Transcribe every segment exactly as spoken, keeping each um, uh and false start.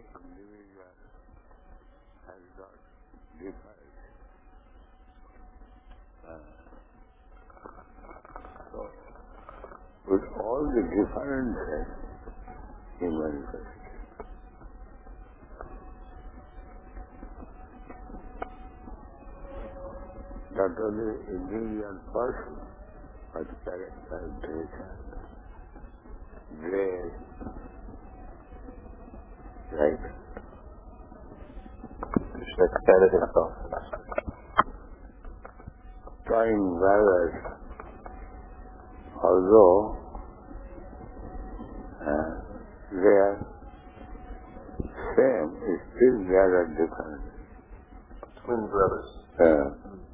individual has got different. Uh, so, with all the differences he manifests. Not only individual person, but characterization, grace, right? Krishna expanded himself. Twin brothers, although uh, they are same, still they are different. Twin brothers. Uh,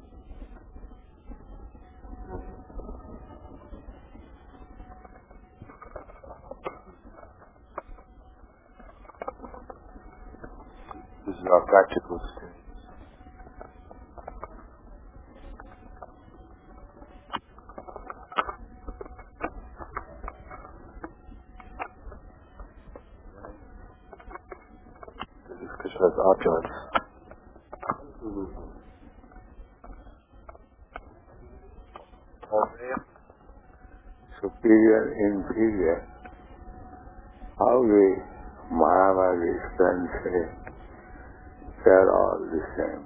This is our practical experience. This is Krishna's opulence. superior, inferior, how the Mahabharata can say they are all the same.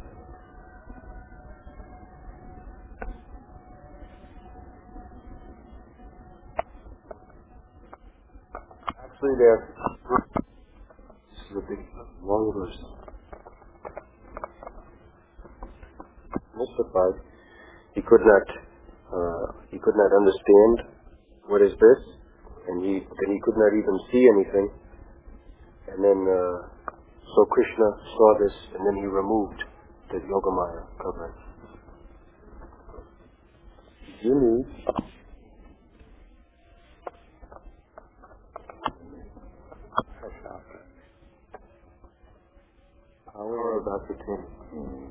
Actually, they're this is a big long verse. Mystified, he could not uh, he could not understand what is this, and he then he could not even see anything. And then uh, so Krishna saw this, and then he removed the Yogamaya covering. You need power of ascertaining. Mm.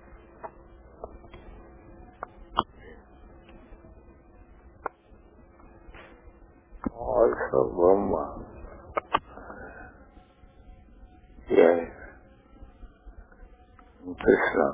Also Brahma. Yes. Krishna.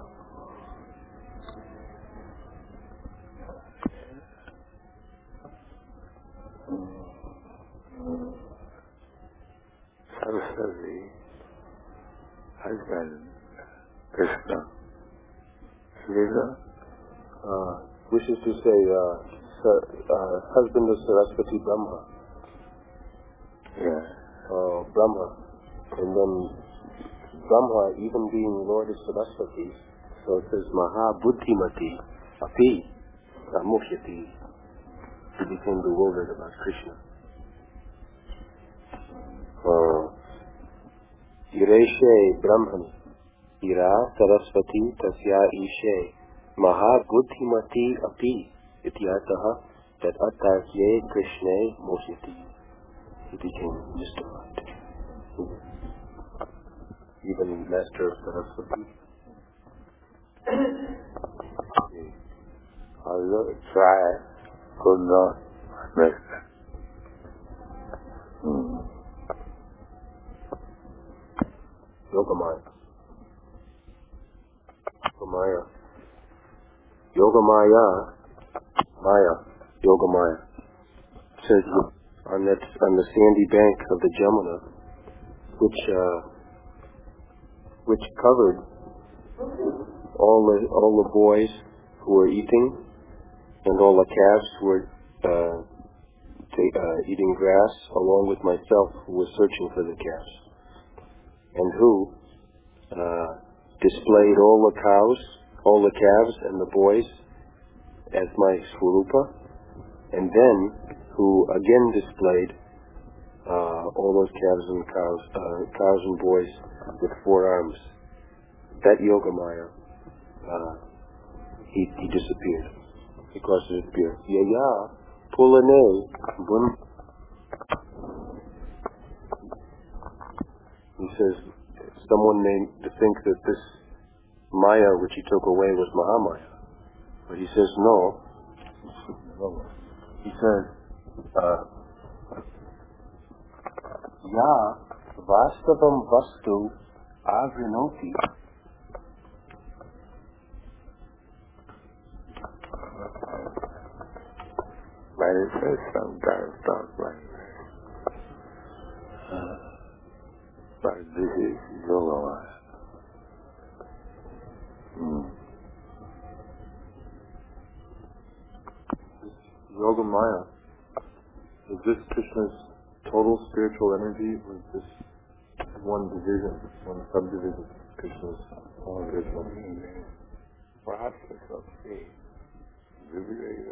Saraswati, husband, Krishna. Lila. Uh, wishes to say, uh, Sar- uh, husband of Saraswati Brahma. Yeah. Uh, Brahma. And then Brahma, even being Lord of Saraswati, so it says Maha Buddhimati Api Amukhyati. He became bewildered about Krishna. Uh, Ireshe Brahmani Ira Saraswati Tasya Ishe Maha Buddhimati Api Ityataha That Atasye Krishne Mokhyati. He became mystified. Even Master of Saraswati. Although try, could not understand. Hmm. Yogamaya. Yogamaya. Yogamaya. Maya. Yogamaya. It says on that on the sandy bank of the Jamuna, which uh, which covered all the all the boys who were eating and all the calves who were uh, ta- uh, eating grass, along with myself, who was searching for the calves, and who uh, displayed all the cows, all the calves, and the boys as my swarupa, and then who again displayed uh, all those calves and cows, uh, cows and boys with four arms. That Yogamaya, uh, he, he disappeared because of his beard. Yaya, pulane, bun. He says, someone may think that this Maya which he took away was Mahamaya. But he says, no. He says, uh, Ya Vastavam vastu avrinoti. Manifest sometimes not manifest. Uh, but this is Yogamaya. Hmm. Yogamaya, is this Krishna's total spiritual energy, or is this one division, one subdivision of Krishna's spiritual energy? Process of faith. Vibhira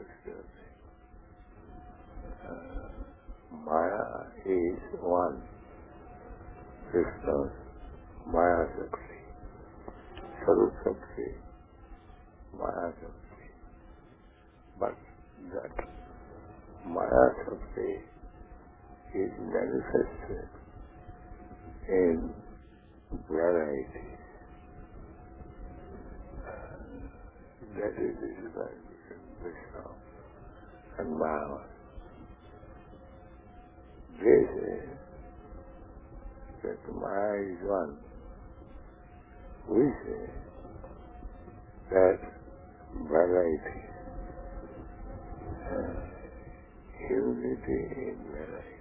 uh, Maya is one. Krishna's Maya Shakti. Sarup Shakti. Maya Shakti. But that Maya Shakti is manifested in variety. That is the difference between Krishna and Maya. They say that Maya is one. We say that variety. Uh, unity in variety.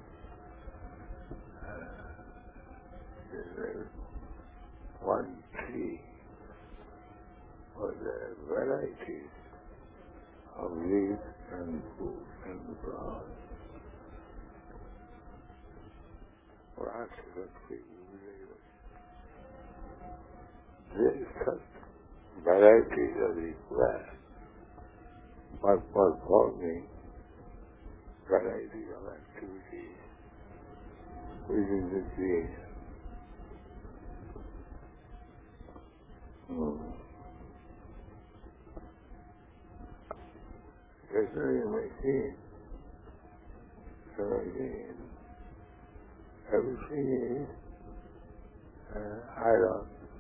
Uh, one tree for the varieties of leaves and fruit and flowers. Rocks that we use. There is such varieties of these plants. But for forming variety of activities within the creation. Hmm. There's really a machine. The machine. Everything is uh, iron.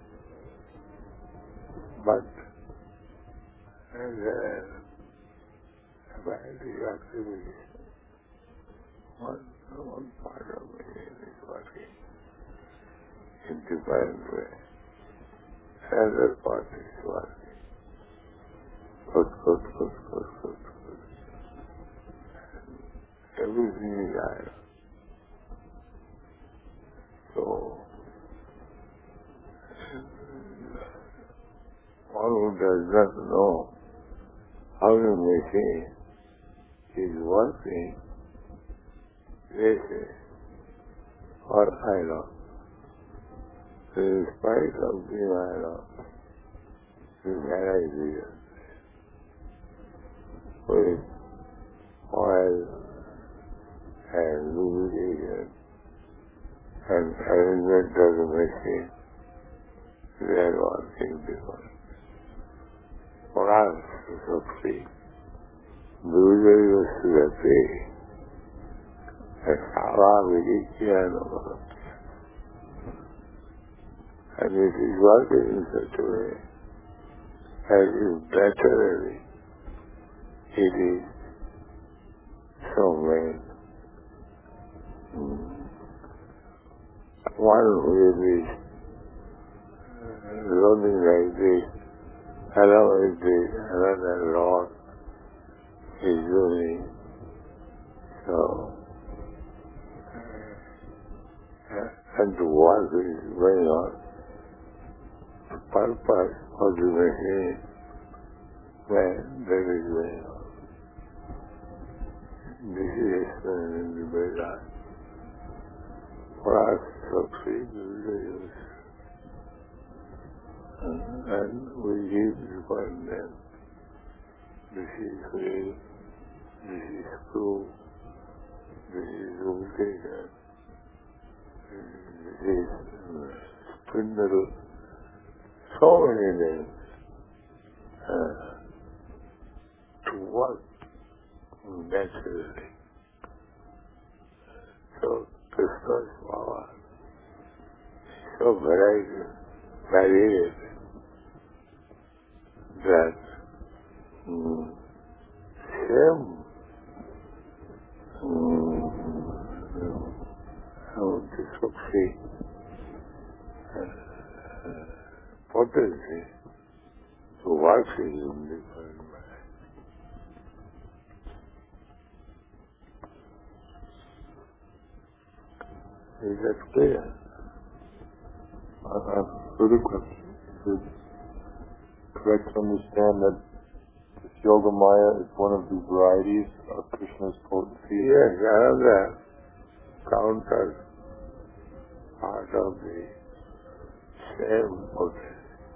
But and, uh, variety of activities. One, one part of it is working in different way. Another part is working. Good, good, good, good, good, good. Everything is iron. So, one who does not know how the machine is working, they say, or iron. So in spite of being iron, the variety with oil and lubrication and arrangement of the machine, they are working different. For us, so free. Usually was to the pay. And Allah will eat and it is working in such a way as is better it is so made. Hmm. One will be running like this, another is this, another Lord is doing so. Uh, and the work is going on. The purpose of the machine when that is going on. This is explained in the Veda. For us, so free to use. And we give the point then. This is free, this is true, this is lubrication, this is spindle, so many names uh, to work naturally. So Krishna's power is so varied, varied that mm, same mm, of the Shakti uh, uh, potency to work in different ways. Is that clear? I have a further question. Is it correct to understand that this Yoga Maya is one of the varieties of Krishna's potency? Yes, another counter part of the same potency.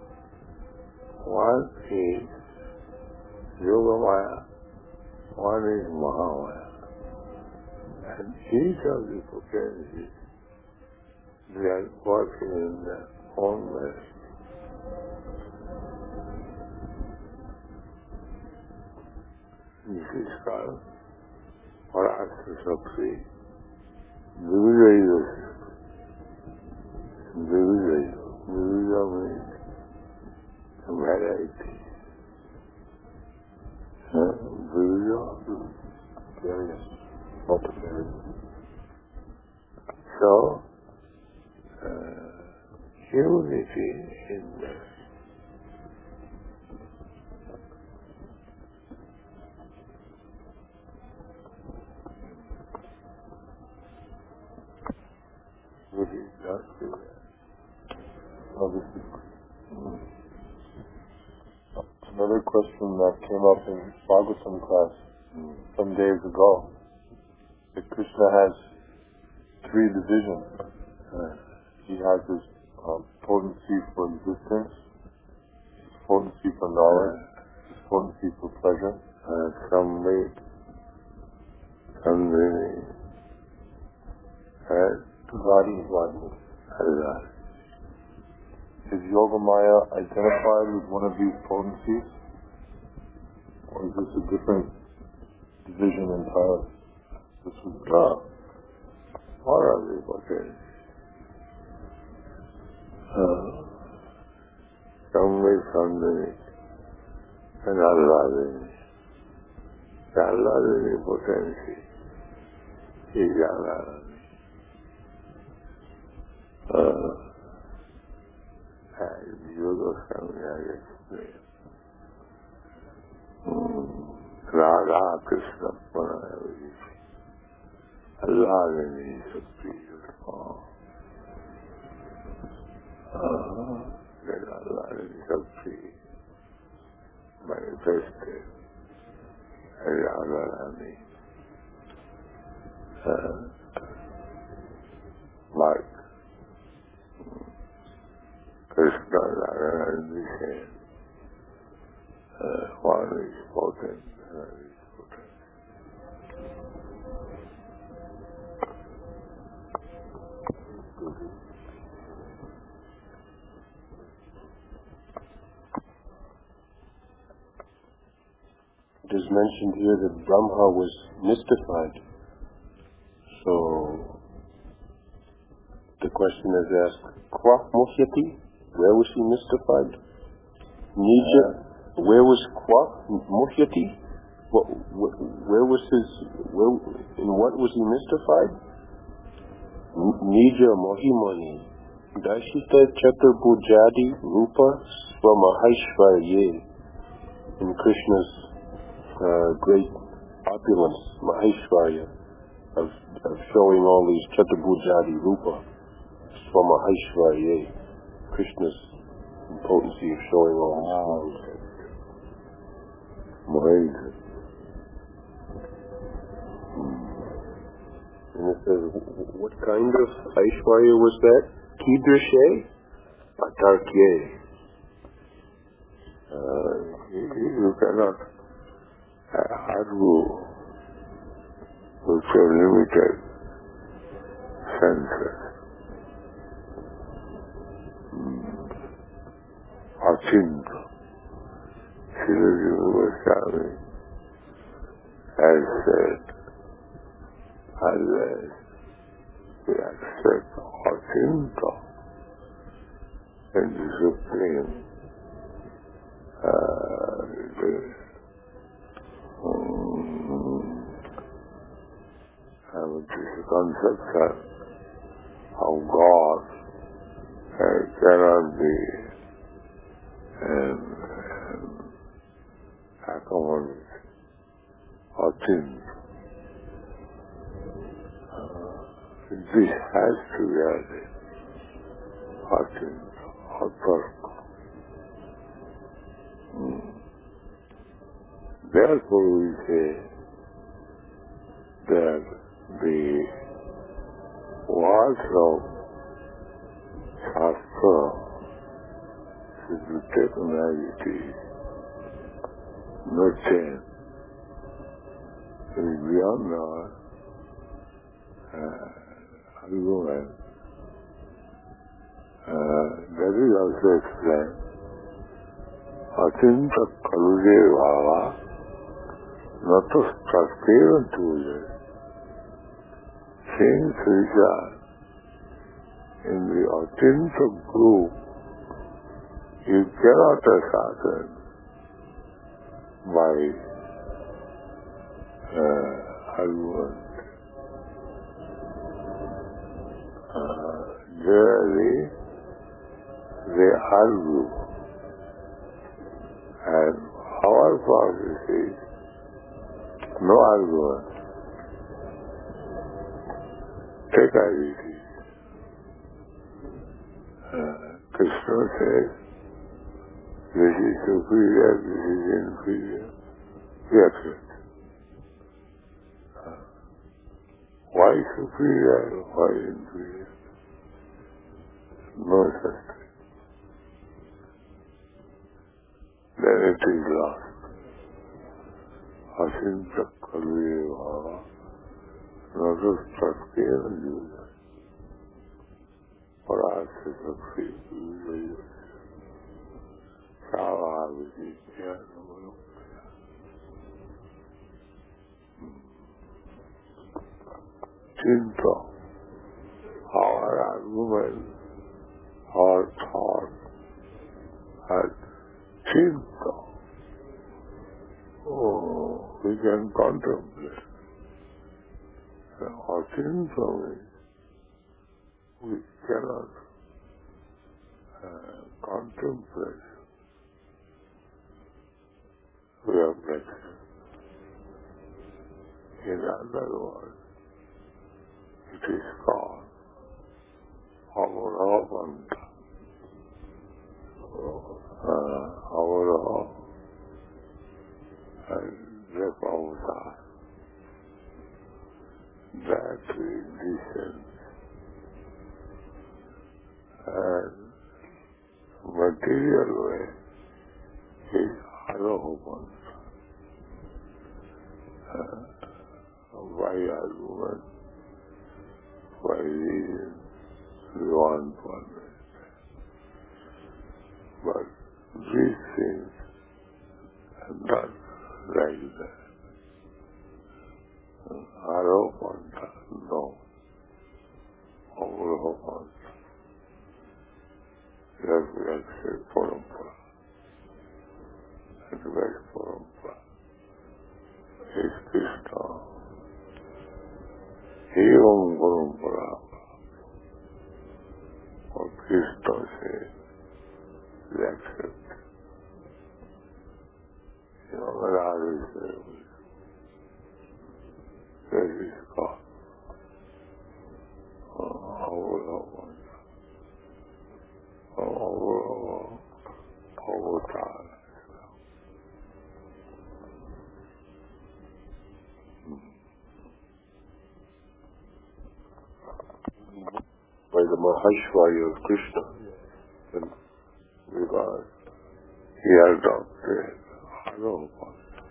One is Yoga Maya, one is Mahamaya. And each of the potencies, they are working in their own way. This is called Parasya Shakti, Dividaya. Dividaya. Dividaya means variety. Huh? Dividaya? Various. Multifarious. So, uh, unity in the which is not there. Now, this is another question that came up in Bhagavatam class Mm. some days ago. That Krishna has three divisions. Uh, He has his um, potency for existence, his potency for knowledge, his potency for pleasure. uh, some way, some way, and Vadi, Vadi. Allah. Is Yoga Maya identified with one of these potencies? Or is this a different division entirely? This was No, all of the potencies. Uh, some way, some way, and Allah way. The Allah way potency is Allah. Uh, and Yoga Samya explained. Radha Krishna Pranaya. Allah in His superior form. Uh, then Allah in Shakti manifested as Radharani. Uh, like Krishna Radharani became uh, one is potent, another is potent. It is mentioned here that Brahma was mystified. So the question is asked, Kwa Mohyati? Where was he mystified? Nija? Uh, where was Kwa Mohyati? What, wh- where was his, where, in what was he mystified? Nija Mohimani. Dashita Chaturbhujadi Rupa Swamahaishvarye. In Krishna's uh, great opulence, Maheshvarya, of, of showing all these Chaturbhujadi Rupa, Swamahaishvarye, Krishna's potency of showing all these things. Amazing. And it says, what kind of Aishwarya was that? Kidrishe? Atarkye. Uh, you, you cannot uh, argue with your limited senses. Mm. Achinta. Srila Goswami has said, unless we accept Achinta in the Supreme uh, the, um, uh, which is the concept of of God uh, cannot be um, um, accommodated or thinned. Uh, this has to be added or thinned or broken. Mm. Therefore we say that the words of Shastra should be taken as it is, no change. It is beyond our uh, argument. Uh, that is also explained. Acinta kaludevava nato prastevantuja. Things which are in the authentic group, you cannot ascertain by uh, argument. Uh, generally, they argue, and our process is no argument. Take as it is. Uh, Krishna says, this is superior, this is inferior. We accept. Uh, why superior, why inferior? No such thing. Then it is lost. Asinta kaluyeva nato prastevantuja. For us is a free will. Savaviti, Chinta, our argument, our thought, and Chinta, oh, we can contemplate. Or Chinta means we cannot uh, contemplate. We are practicing. In other words, it is called Avaravanta. Uh, Avarav and Repavata. That we descend. And material way is Arohamanta. Uh, by argument, by reason, we want one way. But these things are not like that. Arohamanta, no. Avarohamanta. Yes, we accept parampara. And that parampara is Krishna. Evam parampara. Or Krishna says, we accept. You know, what are we saying? That is God. Avarohamanta. Avarohamanta. Avatar. By the Mahashvaya of Krishna. And because he has adopted Arohamanta.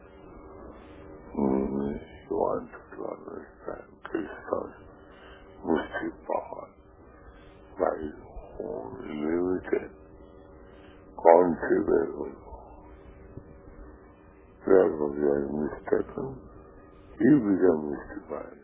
Mm, he wants to understand Krishna's mystic power by his own limited, conceivable. Therefore, we are mistaken. He became mystified.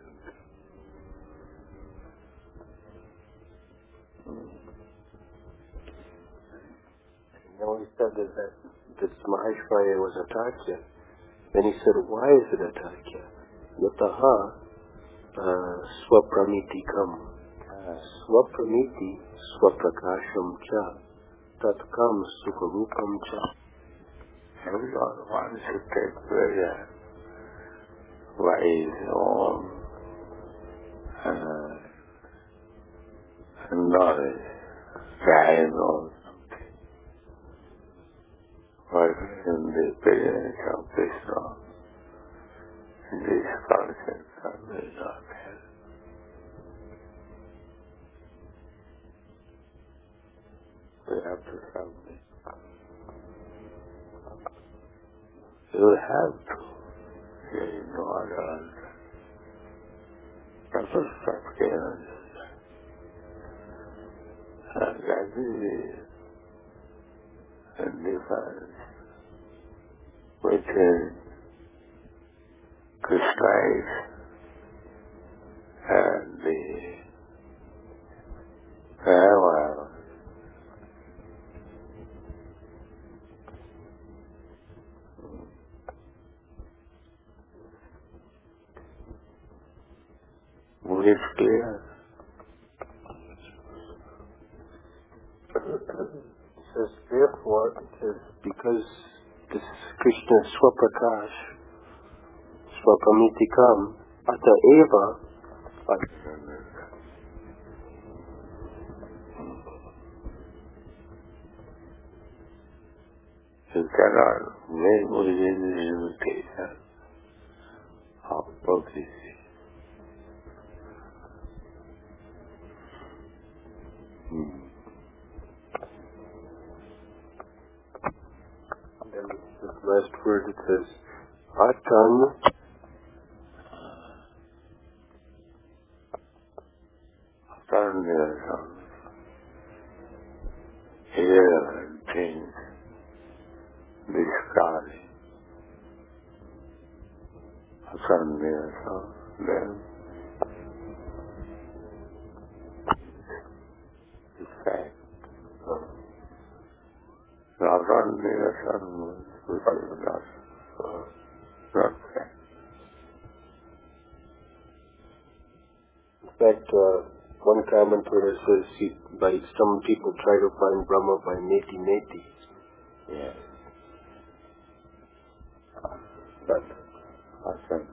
Now he said that, that this Mahashvaya was Atarkya. Then he said, why is it Atarkya? Yataha uh, swapramiti kam. Swapramiti swaprakasham cha tatkam sukarupam cha. Everyone wants to take pleasure by his own uh, knowledge, time or something. But in the presence of Krishna, these concepts are very not there. We have to submit. You have to. There is no other answer. That's what Satguru said. And that is the difference between Krishna and the Rama. Is it clear? It says, therefore, it says, because this Krishna Swaprakash, Swapamitikam, Ata Eva, you cannot make within the limitation of bhakti. Hmm. And then the last word it says, Atan Atan here means discarding. Atan then fact. Atan which is not, not fact. In fact, uh, one commentator says he, by some people try to find Brahma by neti neti. Yes. But Atan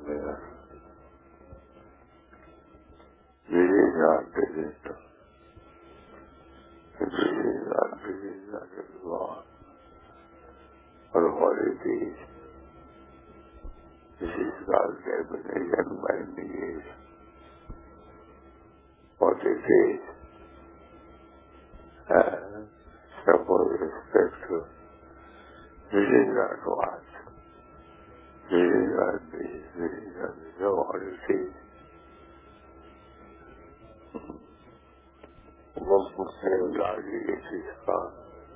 this is not digital. This is not digital at all. Or what it is. This is God's definition by negation. What it is. Uh, suppose respect to this is not what. This is not this. This is not this. So what it is. and then sincerely, God is his God.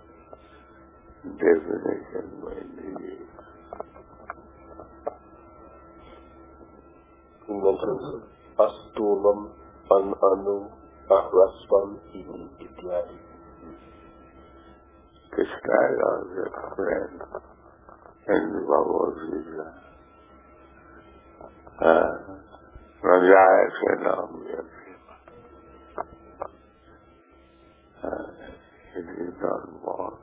Definition by negation. he mentions Astulam, An-Anu, Ahrasvam, Ityadi. Krishna is a friend in the Bhagavad Gita. Rajaya Senam It is not born,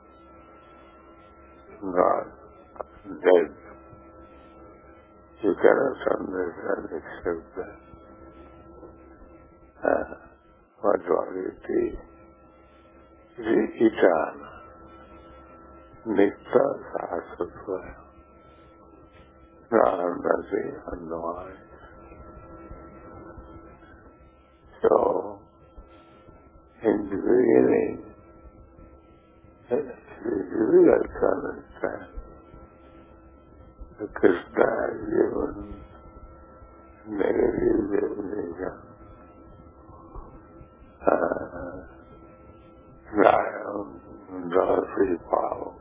not dead. You cannot understand except that. Uh, what it is? It is eternal. Nitya Sasaswaya. Nandasi Annoy. So, in the beginning, it is difficult to understand. The Krishna is given negative definition. Uh, I am the free power.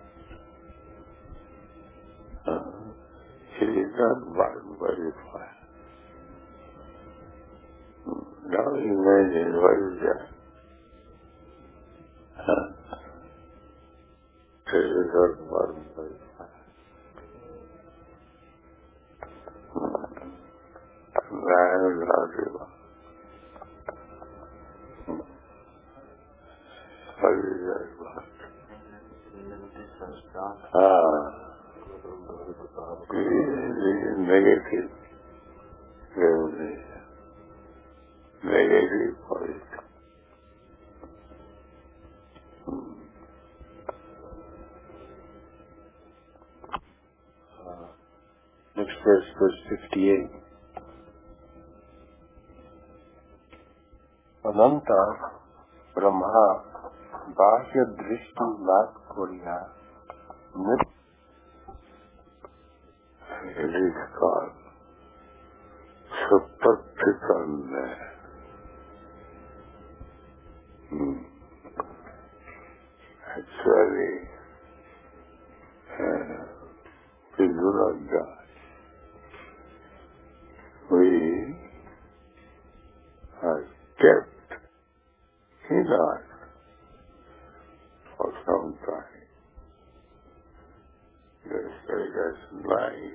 Uh, it is not bound by the fire. Now imagine what is that? Uh, it is not bound by the fire. I am not the one. What is that about? Ah. The, the negative revelation. Negative positive. Hmm. Uh, next verse, verse fifty-eight. Ananta Brahma Bahya Drishti Lat Koriya Nit. It is called Supattikanda. Hmm. Actually, uh, we do not die. We are kept in us for some time. Just like as night,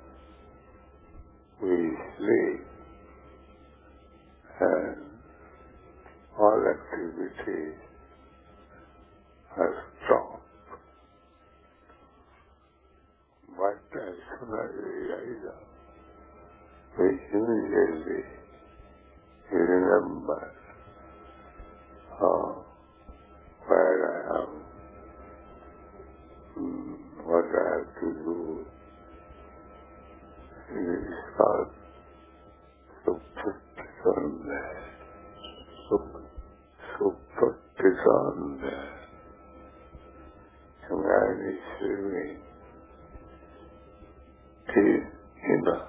we sleep and all activities are stopped. But as soon as we rise up, we immediately remember uh, where I am, mm, what I have to do. It is called Supattikanda. Supattikanda. A man is swimming till he not.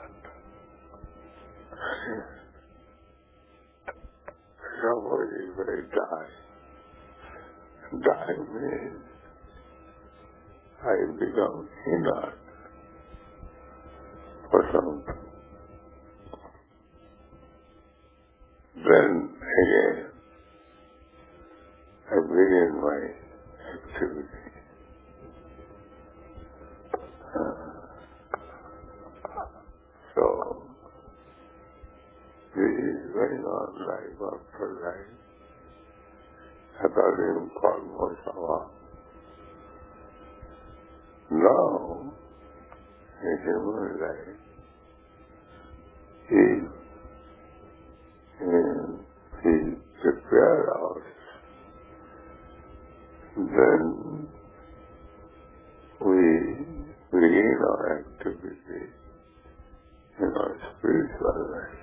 Somebody may die. Die means I become inert for some time. Then again, I begin my activity. Uh, so, this is going on life after life. I thought him called Mosawa. Now, in human life, he, he prepares us. Then we begin our activity in our spiritual life.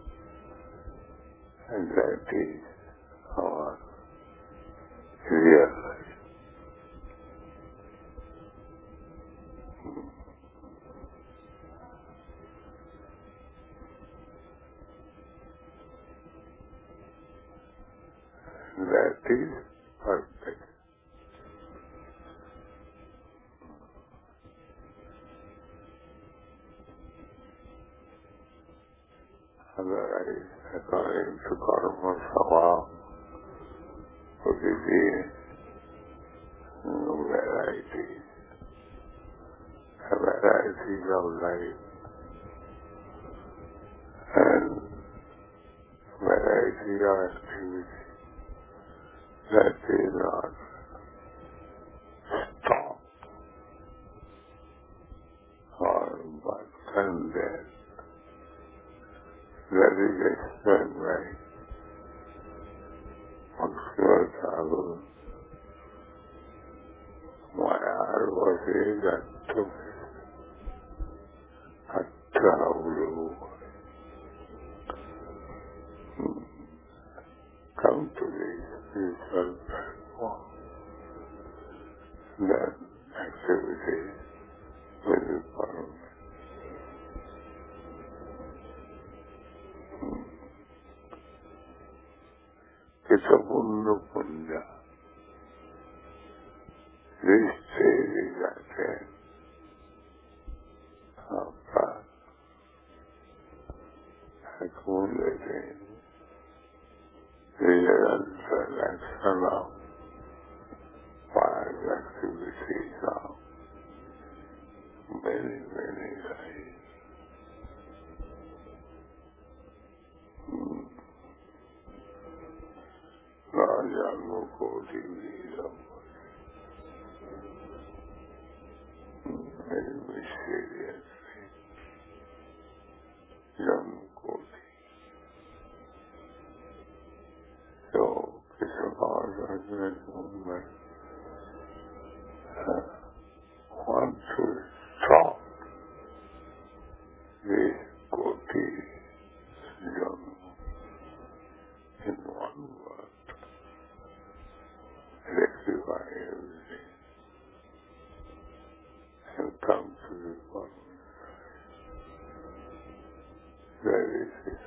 And that is our real life. That is perfect. Otherwise, according to karma swabha, would be varieties, varieties of life, and variety of activity. That is not stop or but condemn. That is explained by Bhaktivinoda Thakur. Maya was a to Attaulu. Come to this spiritual platform. That activity will be permanent. It's a Punna Punja. This stage is attained after accumulating the selection of five activities of many, many lives. Hmm. God Janmukoti Veeram. Very mysterious thing. Janmukoti. So, Krishna Consciousness movement uh, wants to stop this Koti Janmu in one word, rectify everything, and come to the one. That is it.